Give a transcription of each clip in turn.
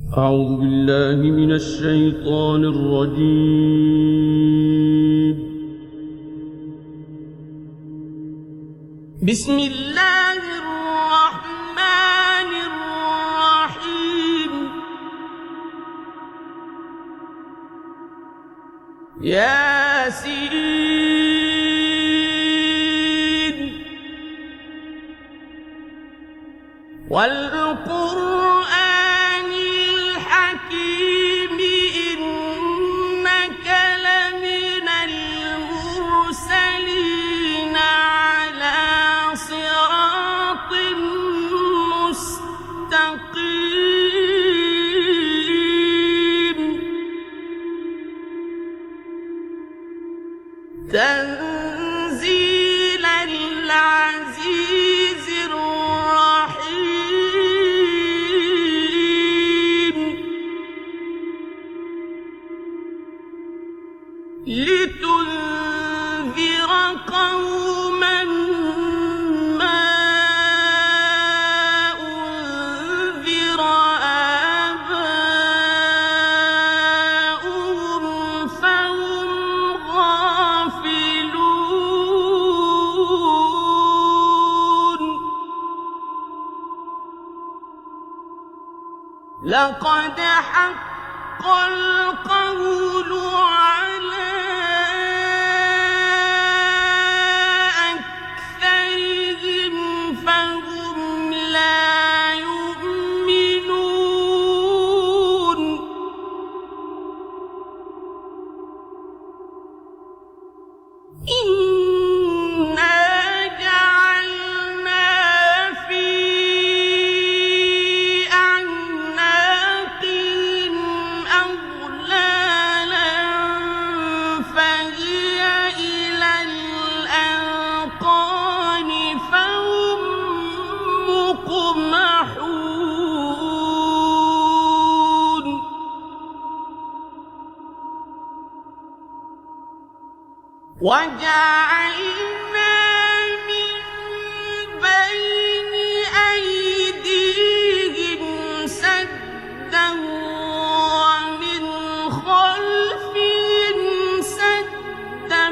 أعوذ بالله من الشيطان الرجيم. بسم الله الرحمن الرحيم. ياسين والقرآن الحكيم إنك لمن المرسلين على صراط مستقيم. تنزيل العزيز الرحيم. لتنذر قوما ما أنذر آباؤهم فهم غافلون. لقد حق القول على أكثرهم فهم لا يؤمنون. إنا جعلنا في أعناقهم أغلالا فهي إلى الأذقان فهم مقمحون. وجعلنا من بين أيديهم سدا ومن خلفهم سدا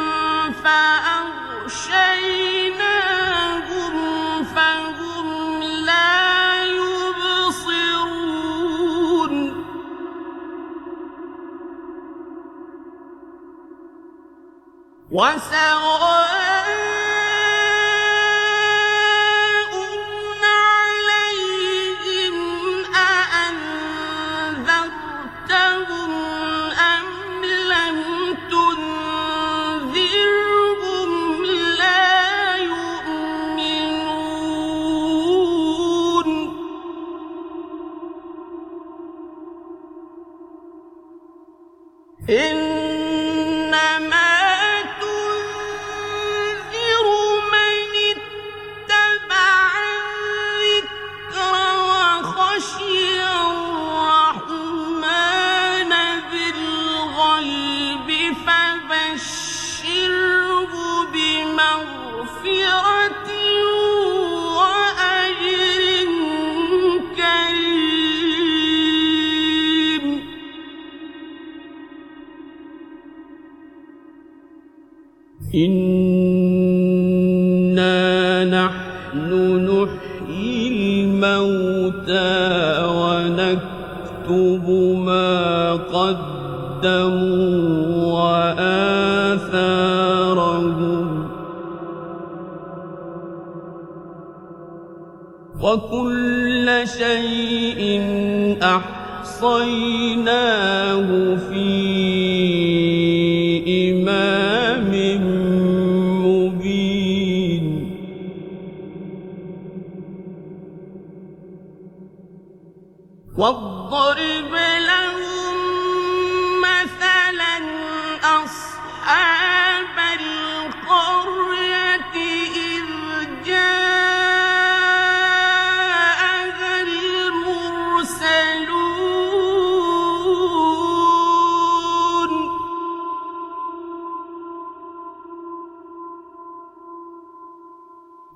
فأغشيناهم فهم لا يبصرون. وسواء عليهم أأنذرتهم أم لم تنذرهم لا يؤمنون. إنما تنذر من اتبع الذكر وخشي الرحمن بالغيب فبشره بمغفرة وأجر كريم. إنا نحن نحيي الموتى ونكتب ما قدموا وآثارهم وكل شيء أحصيناه في إمام مبين. واضرب لهم مثلا أصحاب القرية إذ جاءها المرسلون.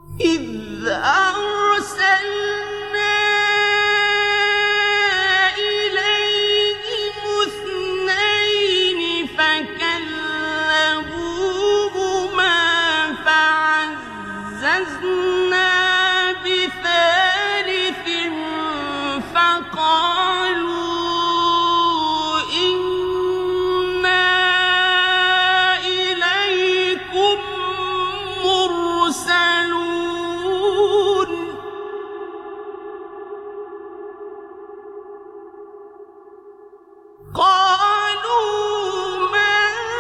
إذ أرسلنا فززنا بثالث فقالوا إنا إليكم مرسلون قالوا ما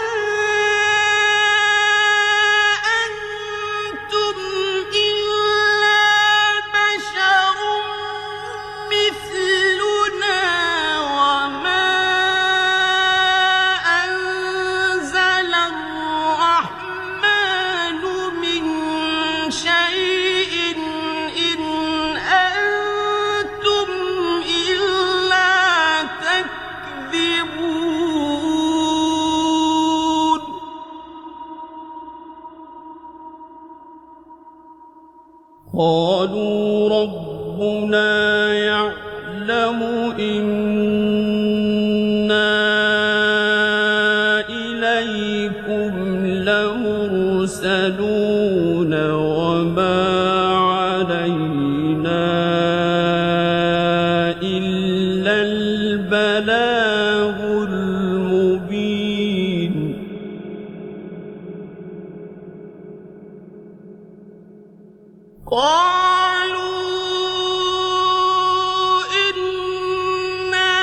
أنتم إلا بشر مثلنا وما أنزل الرحمن من شيء إن أنتم إلا تكذبون قالوا ربنا يعلم إنا إليكم لمرسلون وما علينا إلا البلاغ المبين قالوا إنا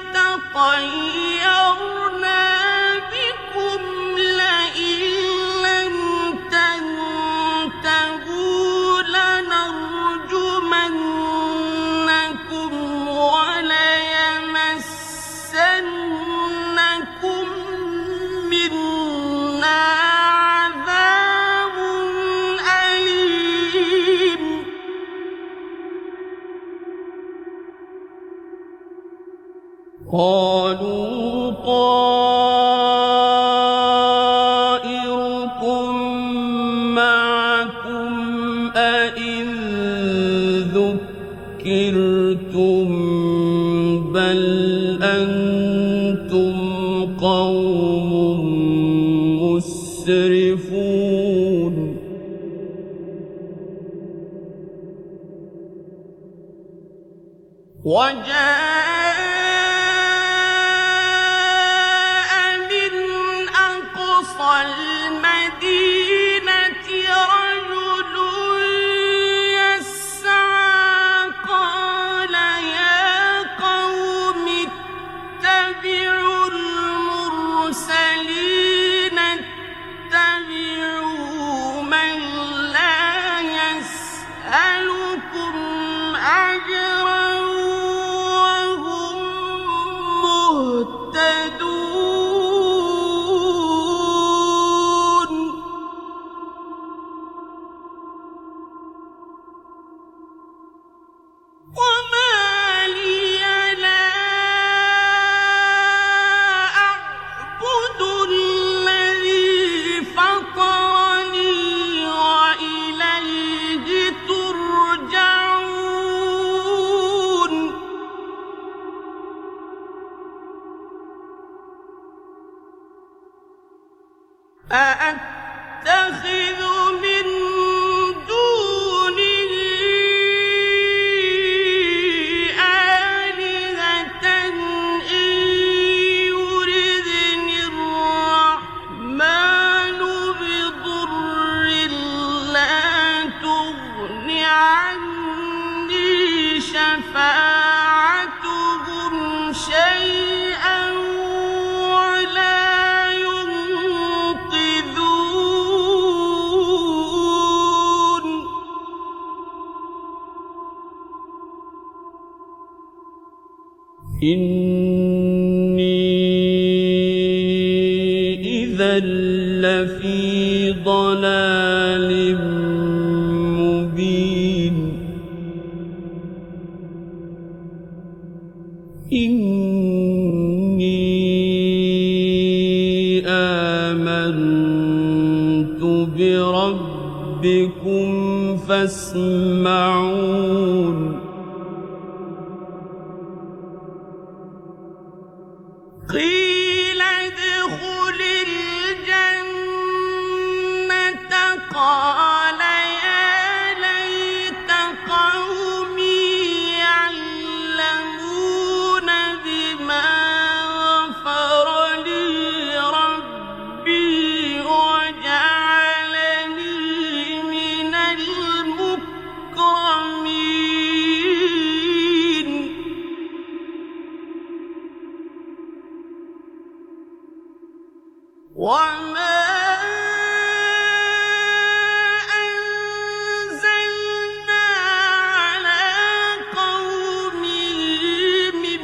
تطيرنا بكم لئن لم تنتهوا لنرجمنكم وليمسنكم منا عذاب أليم قالوا طائركم معكم أئن ذكرتم بل أنتم قوم مسرفون وجاء من أقصى المدينة رجل يسعى قال يا قوم اتبعوا المرسلين اتبعوا من لا يسألكم أجرا وهم مهتدون وما لي لا أعبد الذي فطرني وإليه ترجعون أأتخذ من دونه آلهة إن يردني الرحمن بضر لا تغن عني شفاعتهم شيئا ولا ينقذون إني إذا لفي ضلال مبين إني آمنت بربكم فاسمعون قيل ادخل الجنة قال يا وما أنزلنا على قومه من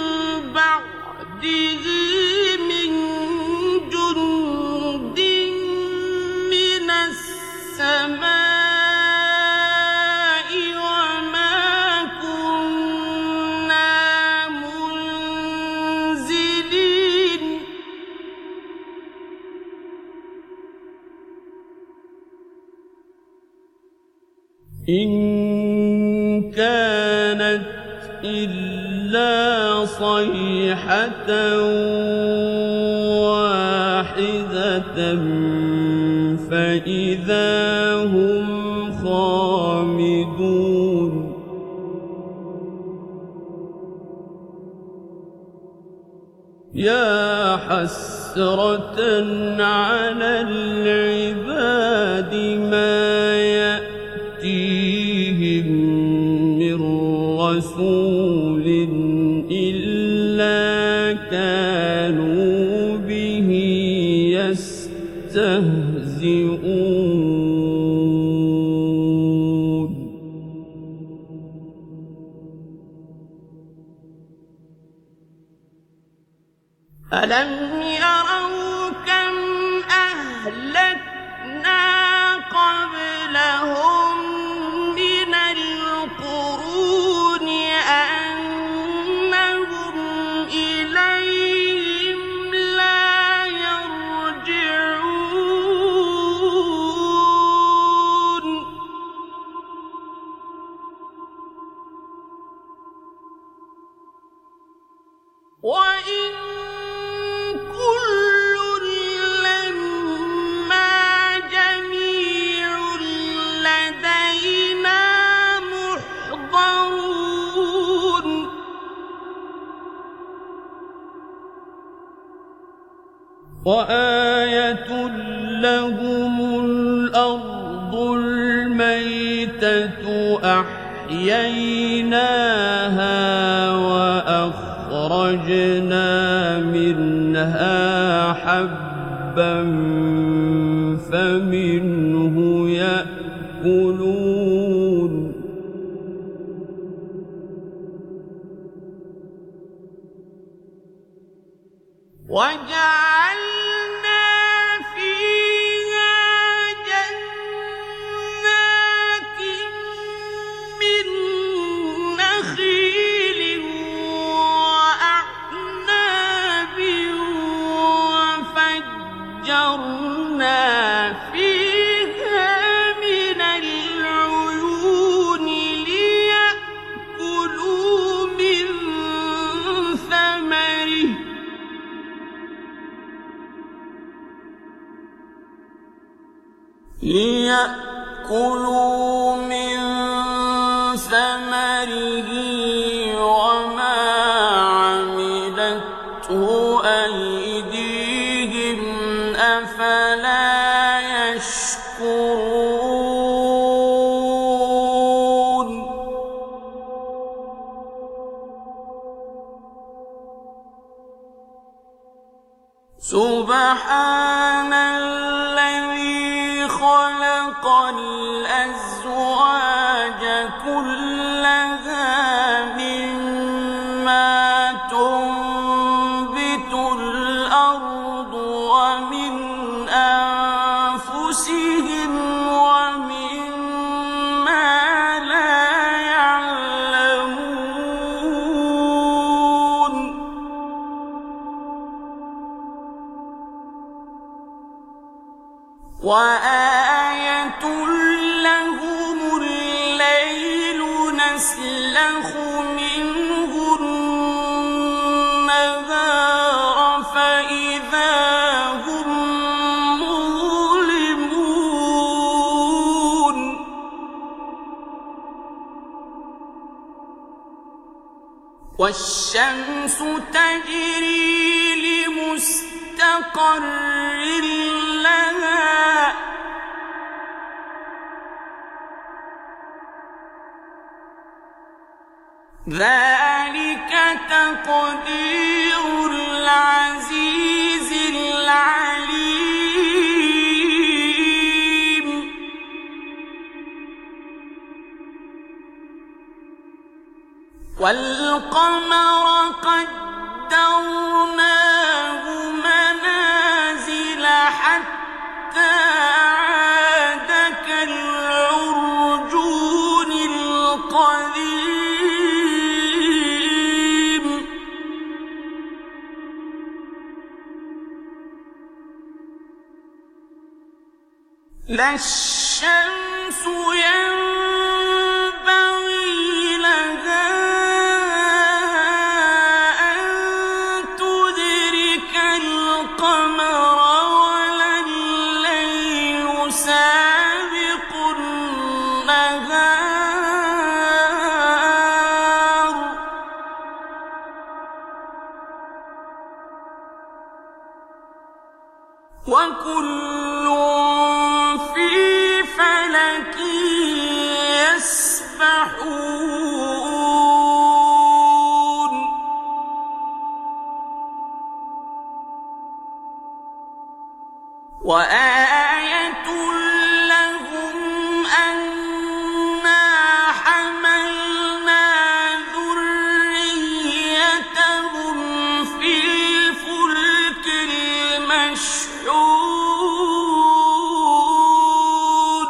بعده من جند من السماء وما كنا منزلين إن كانت إلا صيحة واحدة فإذا هم خامدون يا حسرة على العباد ما يأتيهم من رسول إلا كانوا به يستهزئون ألم يروا كم أهلكنا قبلهم من القرون أنهم إليهم لا يرجعون وإن كل لما جميع لدينا محضرون وآية لهم الأرض الميتة أحييناها وأخرجنا منها حبا فمنه يأكلون وجعلنا فيها جنات من نخيل وأعناب وفجرنا فيها من العيون ليأكلوا من ثمره وما عملته أيديهم أفلا يشكرون سبحان الذي خلق الأزواج كلها مما تنبت الأرض ومن أنفسهم ومما لا يعلمون وآية لهم الليل نسلخ منه النهار فإذا هم مظلمون والشمس تجري لمستقر لها ذلك تقدير العزيز العليم والقمر قدرناه منازل حتى عاد كالعرجون القديم لا الشمس ينبغي لها أن تدرك القمر ولا الليل سابق النهار وكل في فلك يسبحون وآية لهم أنا حملنا ذريتهم في الفلك المشحون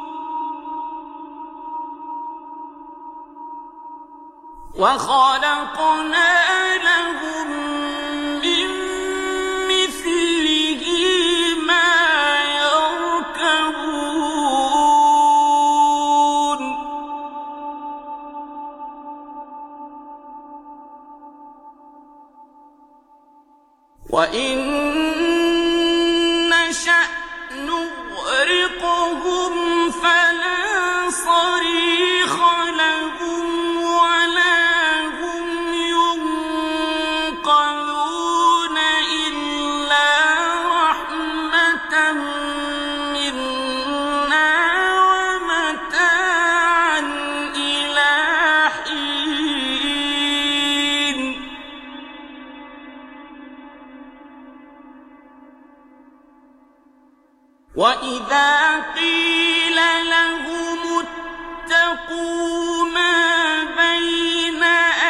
وخلقنا لهم من مثله ما يركبون وإن نشأ نغرقهم فلا صريخ لهم ولا هم ينقذون إلا رحمة منا ومتاعا إلى حين وإذا قيل لهم اتقوا ما بين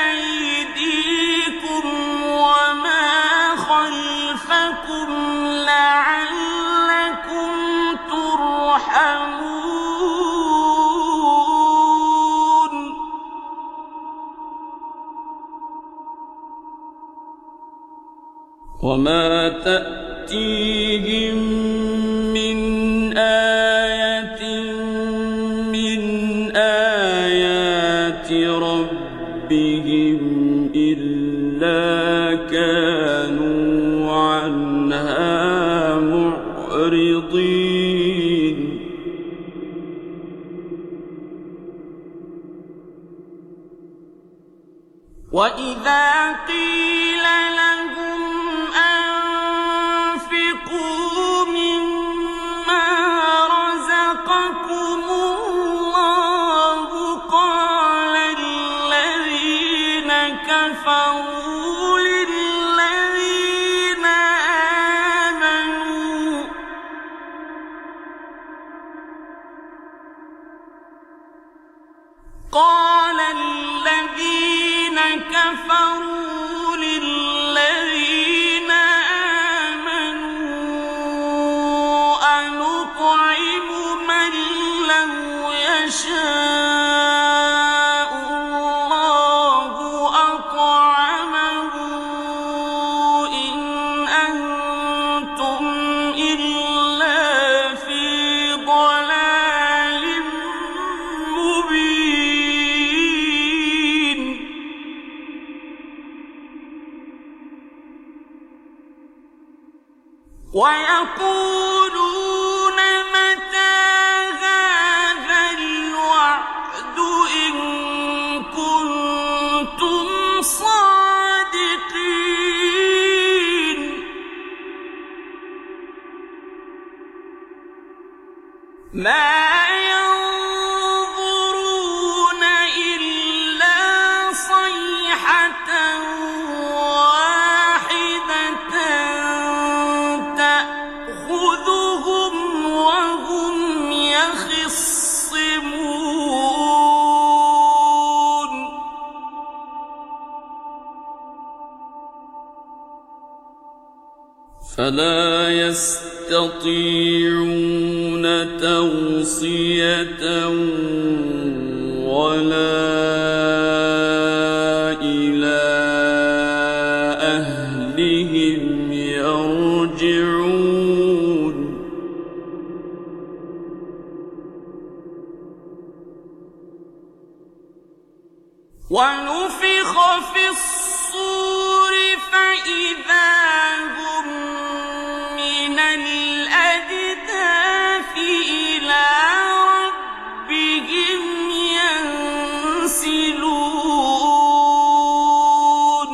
أيديكم وما خلفكم لعلكم ترحمون وما تأتيهم من آية من آيات ربهم إلا كانوا عنها معرضين وإذا قيل لهم أنفقوا مما رزقكم الله قال الذين كفروا للذين آمنوا كفروا للذين آمنوا أنطعم من لو يشاء الله أطعمه إن أنتم إلا في ضلال مبين ويقولون متى هذا الوعد إن كنتم صادقين ما ينظرون إلا صيحة واحدة تأخذهم وهم يخصمون فلا يستطيعون توصية ولا إلى أهلهم يرجعون ونفخ في الصور فإذا هم من الأجداث إلى ربهم ينسلون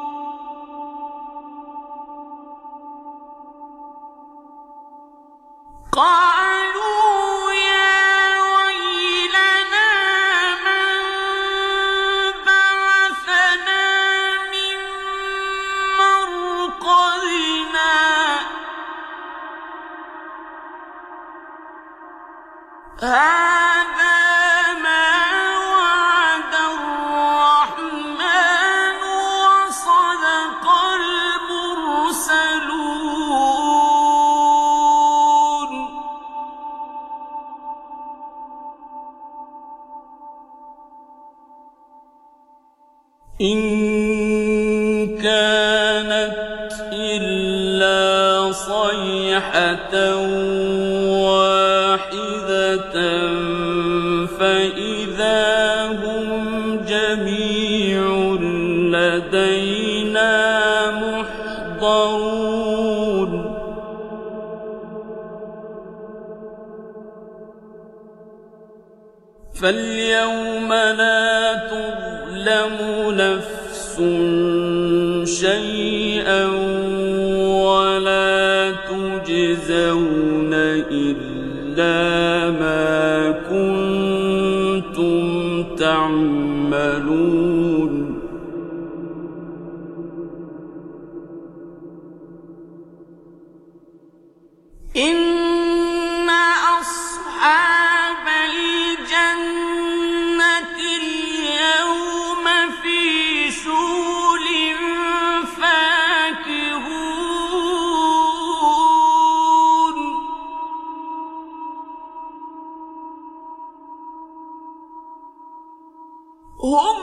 قالوا يا ويلنا من بعثنا من مرقدنا هذا ما وعد الرحمن وصدق المرسلون إن كانت إلا صيحة واحدة فإذا هم جميع لدينا محضرون فاليوم لا تظلم نفس شيئا ولا تجزون إلا ما كنتم تعملون إن أصحاب الجنة اليوم في شغل فاكهون هم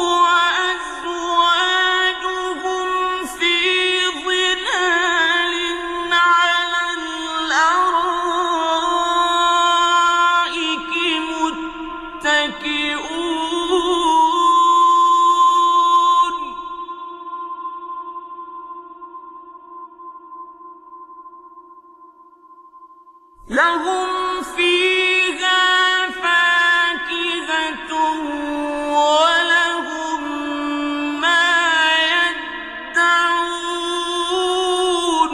وأزواجهم في ظلال على الأرائك متكئون لهم فيها فاكهة ولهم ما يدعون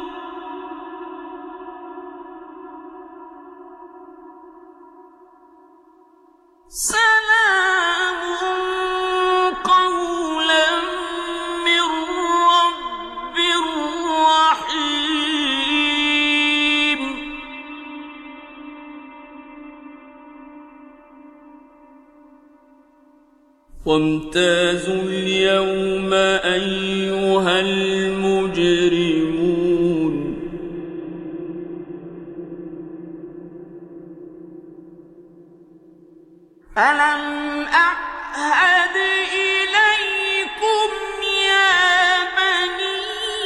سلام قولا من رب رحيم وامتازوا اليوم أيها المجرمون ألم أعهد إليكم يا بني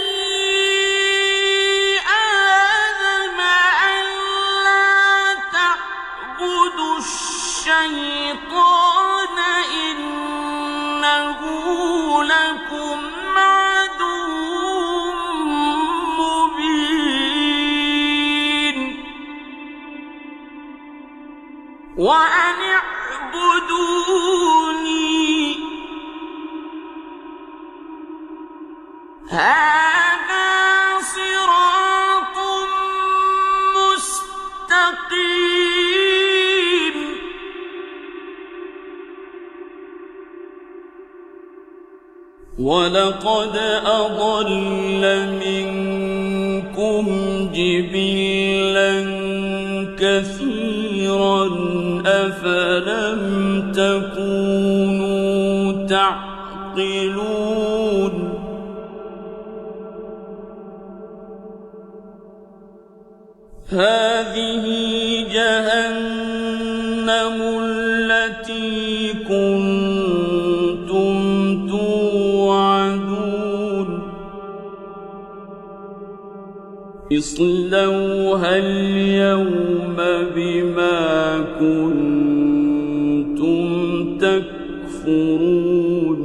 آدم ألا تعبدوا الشيطان إنه لكم عدو مبين وأن اعبدوني هذا صراط مستقيم ولقد أضل منكم جبلا كثيرا أفلم تكونوا تعقلون هذه جهنم التي كنتم توعدون اصلوها اليوم بما كنتم تكفرون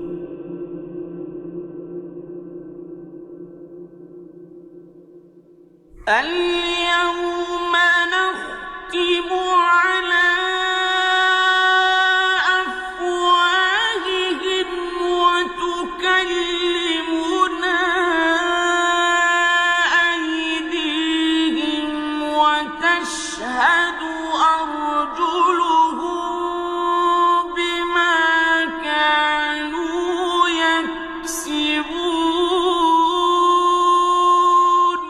اليوم نختم على أفواههم وتكلمنا أيديهم وتشهد أرجلهم بما كانوا يكسبون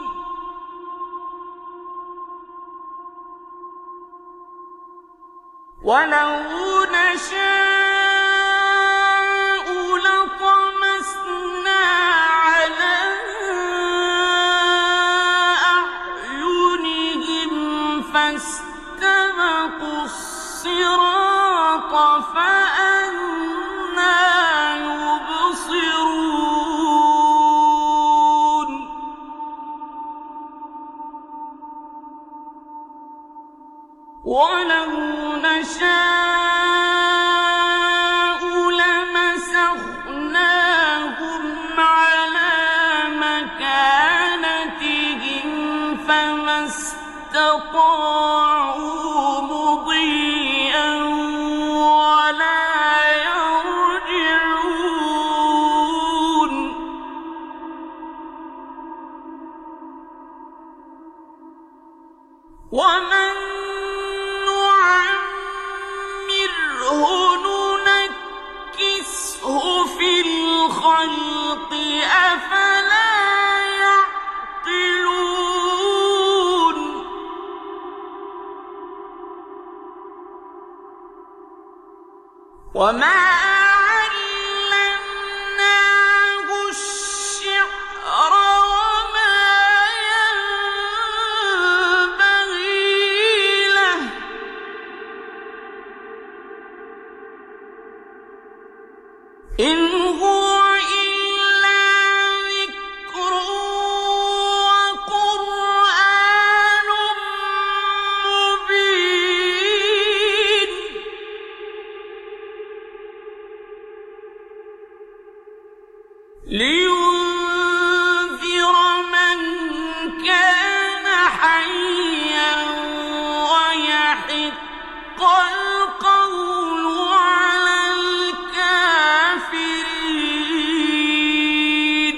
ولو نشاء لطمسنا على أعينهم فاستبقوا الصراط فأنى يبصرون ولو نشاء لمسخناهم على مكانتهم فما استطاعوا مضيا ولا يرجعون ومن ننكسه في الخلق أفلا يعقلون وما علمناه الشعر وما ينبغي له إن هو إلا ذكر وقرآن مبين لينذر من كان حيا ويحق القول على الكافرين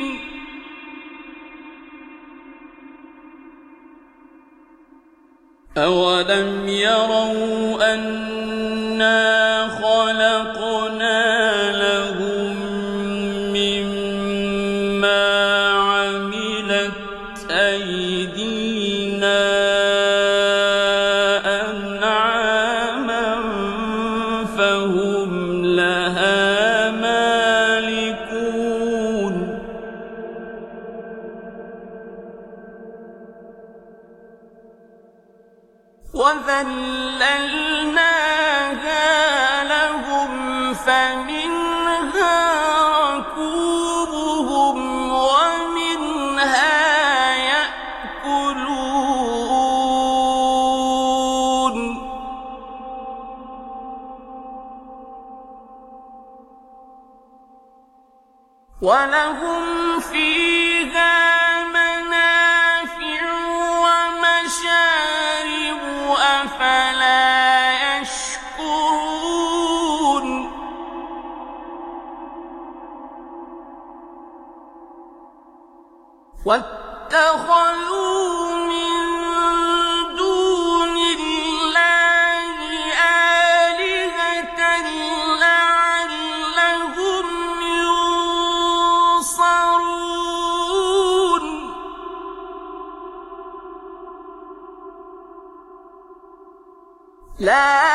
أولم يروا أنا خلقنا لهم مما عملت أيدينا أنعاما فهم لها مالكون وذللناها لهم فمنها ركوبهم ومنها يأكلون ولهم فيها منافع ومشارب أفلا يشكرون واتخذوا من دون الله آلهة لعلهم ينصرون لا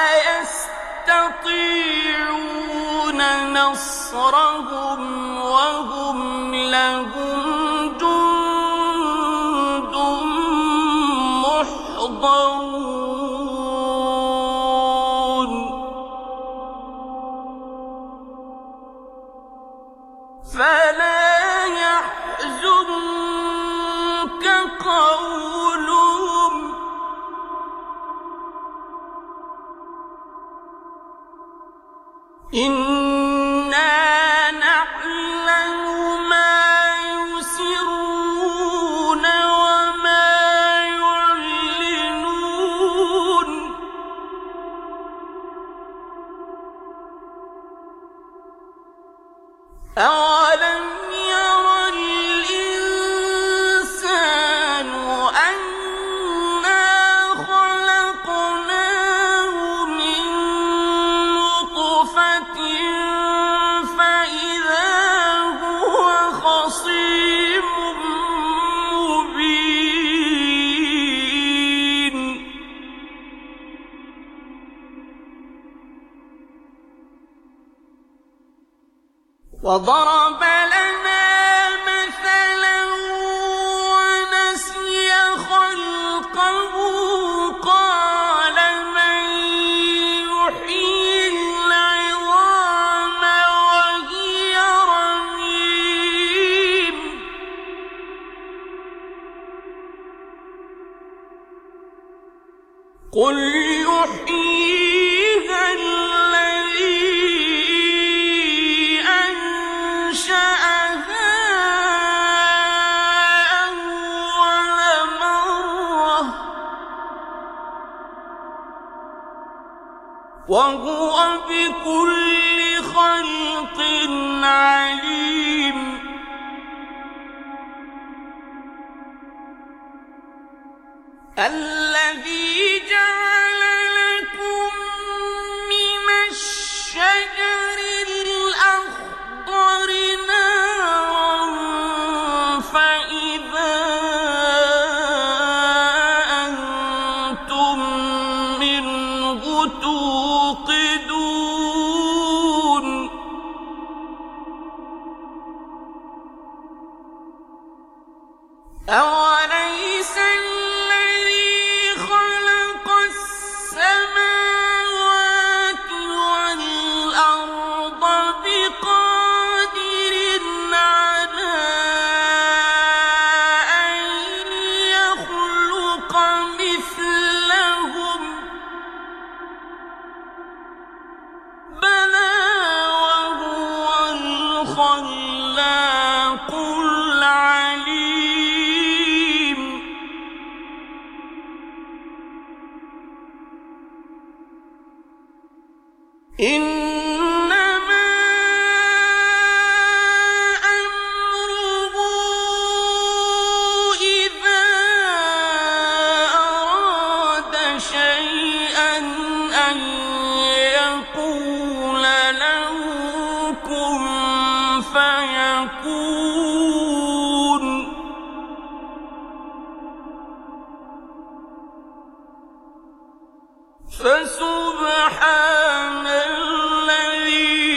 يستطيعون نصرهم وهم لهم جند محضرون إنا نعلم ما يسرون وما يعلنون أولم ير الإنسان أنا خلقناه من نطفة فإذا هو خصيم مبين وضرب لنا مثلا ونسي خلقه قال من يحيي العظام وهي رميم قل يحييها الذي أنشأها أول مرة وهو بكل خلق عليم الذي جعل لكم من الشجر الأخضر نارا فإذا أنتم منه توقدون أوليس الذي خلق السماوات والأرض بقادر على أن يخلق مثلهم بلى وهو الخلاق العليم إنما أمره إذا أراد شيئا أن يقول له كن فيكون فسبحان الذي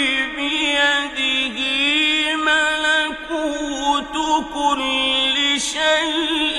بيده ملكوت كل شيء